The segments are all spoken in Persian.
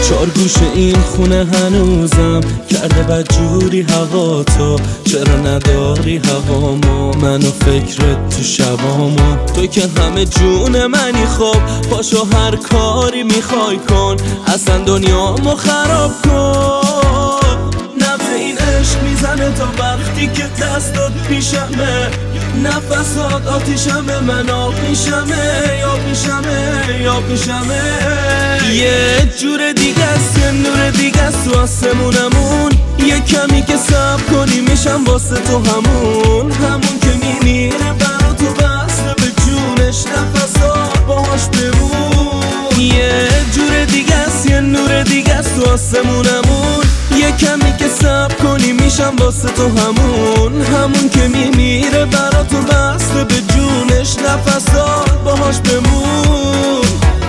چار گوش این خونه هنوزم کرده بدجوری هوا تو، چرا نداری هوامو منو فکرت تو شبامو؟ تو که همه جون منی، خب پاشو هر کاری میخوای کن، اصلا دنیامو خراب کن. نبض این عشق میزنه تا وقتی که دستات پیشمه، نفسات آتیشمه، من آب میشمه، یاب میشمه، یاب میشمه. یه جور دیگه است، یه نور دیگه است تو آسمونمون، یه کمی که صبر کنی میشم واسه تو همون که میمیره برا تو بسته به جونش، نفسات باهاش بمون. یه جور دیگه است، یه نور دیگه است تو آسمونمون، یه کمی که صبر کنی میشم واسه تو همون که میمیره برا تو بسته به جونش، نفسات باهاش بمون.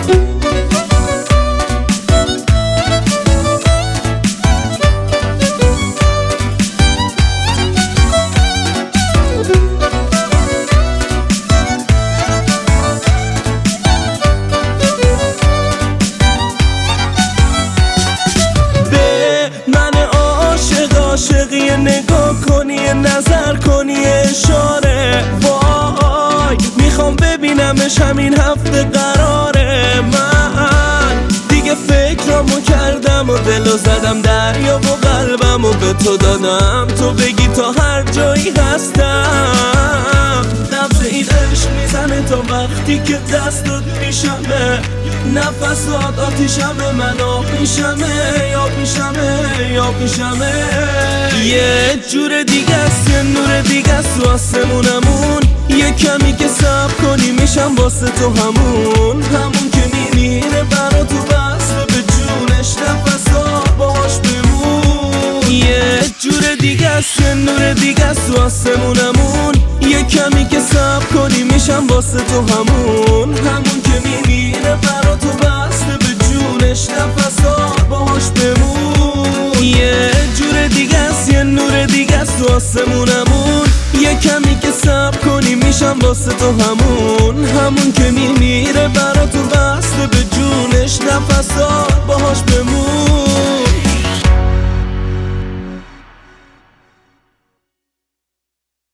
عاشقی نگاه کنی، نظر کنی، اشاره، وای میخوام ببینمش همین هفته قراره. من دیگه فکرامو کردم و دلو زدم دریا و قلبمو به تو دادم، تو بگی تا هر جایی هستم. نبض این عشق میزنه تا وقتی که دستات میشمه، نفسات آتیشمه، من آب میشمه، یاب میشمه، یاب میشمه. یه جور دیگه است، یه نور دیگه است تو آسمونمون، یه کمی که صبر کنی میشم واسه تو همون که میمیره برا تو بسته به جونش، نفسات باهاش بمون. یه جور دیگه است، یه نور دیگه است تو آسمونمون، یه کمی که صبر کنی میشم واسه تو همون که میمیره برا تو بسته به جونش، نفسات باهاش بمون. یه جور دیگه است، یه نور دیگه است تو آسمونمون، یه کمی که صبر کنی میشم واسه تو همون که میمیره برا تو بسته به جونش، نفسات باهاش بمون.